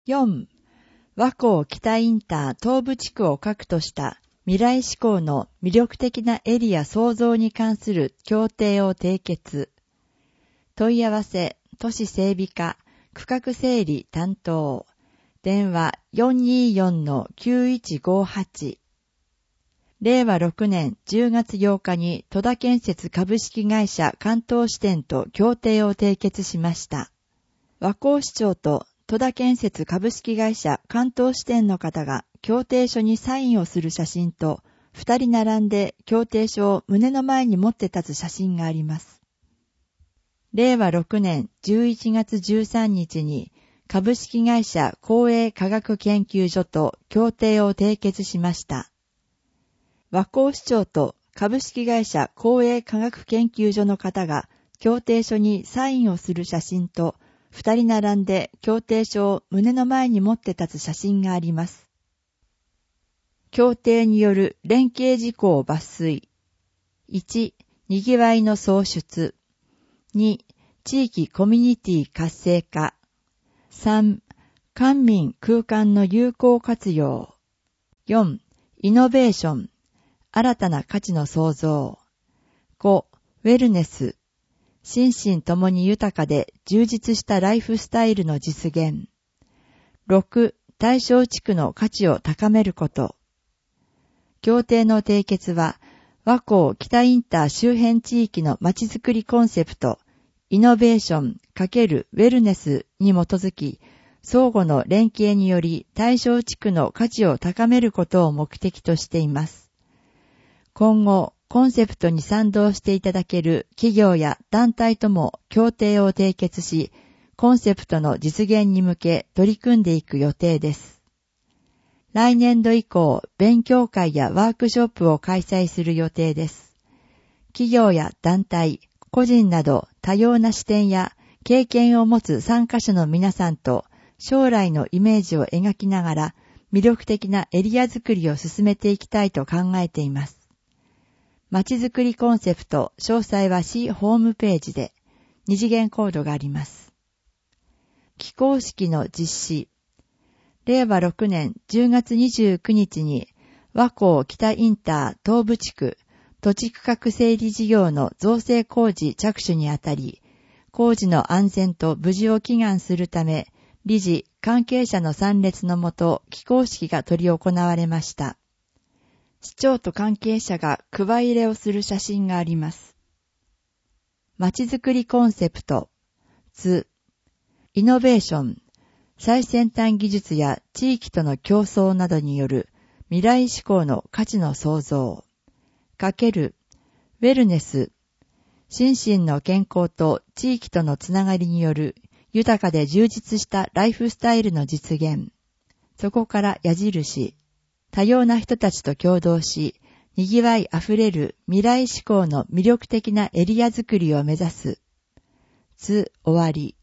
4. 和光北インター東部地区を核とした未来志向の魅力的なエリア創造に関する協定を締結。問い合わせ、都市整備課、区画整理担当。電話 424-9158。令和6年10月8日に戸田建設株式会社関東支店と協定を締結しました。和光市長と戸田建設株式会社関東支店の方が協定書にサインをする写真と、二人並んで協定書を胸の前に持って立つ写真があります。令和6年11月13日に株式会社公営科学研究所と協定を締結しました。和光市長と株式会社公営科学研究所の方が協定書にサインをする写真と、二人並んで協定書を胸の前に持って立つ写真があります。協定による連携事項を抜粋。1、にぎわいの創出。2、地域コミュニティ活性化。3、官民空間の有効活用。4、イノベーション。新たな価値の創造。5、ウェルネス。心身ともに豊かで充実したライフスタイルの実現。6、対象地区の価値を高めること。協定の締結は、和光北インター周辺地域のまちづくりコンセプト、イノベーション×ウェルネスに基づき、相互の連携により対象地区の価値を高めることを目的としています。今後、コンセプトに賛同していただける企業や団体とも協定を締結し、コンセプトの実現に向け取り組んでいく予定です。来年度以降、勉強会やワークショップを開催する予定です。企業や団体、個人など多様な視点や経験を持つ参加者の皆さんと将来のイメージを描きながら魅力的なエリアづくりを進めていきたいと考えています。まちづくりコンセプト、詳細は市ホームページで、二次元コードがあります。起工式の実施。令和6年10月29日に、和光北インター東部地区土地区画整理事業の造成工事着手にあたり、工事の安全と無事を祈願するため、理事、関係者の参列のもと、起工式が執り行われました。市長と関係者が配入れをする写真があります。まちづくりコンセプト。図。イノベーション。最先端技術や地域との競争などによる未来志向の価値の創造。×ウェルネス。心身の健康と地域とのつながりによる豊かで充実したライフスタイルの実現。そこから矢印。多様な人たちと共同し、にぎわいあふれる未来志向の魅力的なエリアづくりを目指す。終わり。